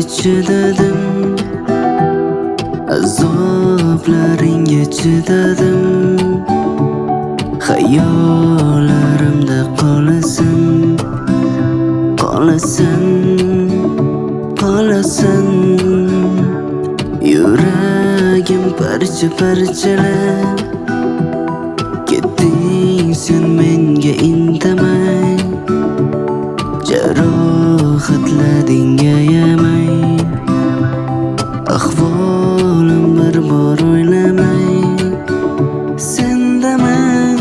chidadim, azoblaringga chidadim. Xayollarimda qolasan, qolasan, qolasan. Yuragim parcha-parchalab ketding sen menga indamay, jarohatlading ayamay. Ahvolim bir bor o'ylamay, sendama,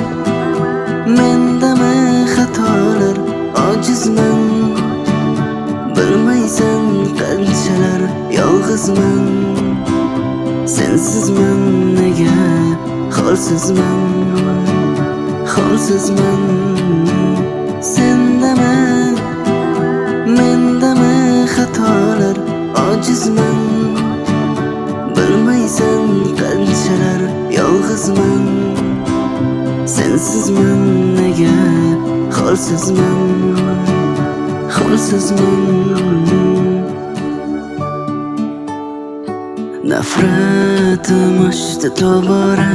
mendama xatolar, ojizman. Bilmaysan qanchalar yolg'izman, sensizman nega holsizman, holsizman. Sendama, mendama xatolar, ojizman. Bilmaysan qanchalar yolg'izman, sensizman nega holsizman, holsizman. Nafratim oshdi tobora,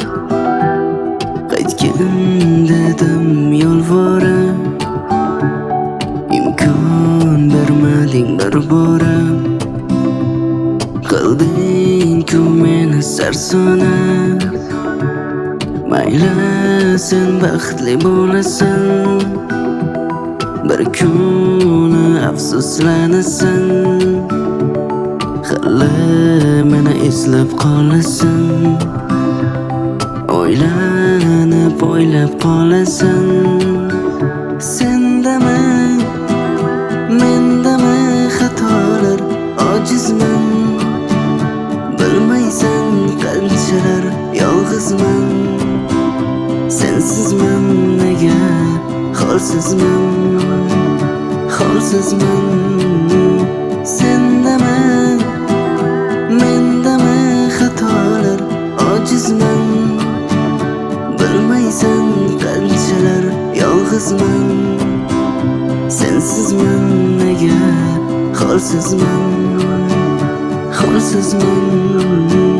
qaytgin dedim yolvora. Imkon bermading bir bora, qilding-ku meni sarsona. Mayli sen baxtli bo'lasan, bir kuni afsuslanasan. Hali meni eslab qolasan, o'ylanib o'ylab qolasan. Sendama, mendama xatolar, ojizman. Bilmaysan qanchalar yolg'izman, sensizman nega holsizman, holsizman. Sendama, mendama xatolar, ojizman. Bilmaysan qanchalar yolg'izman, sensizman nega holsizman, holsizman.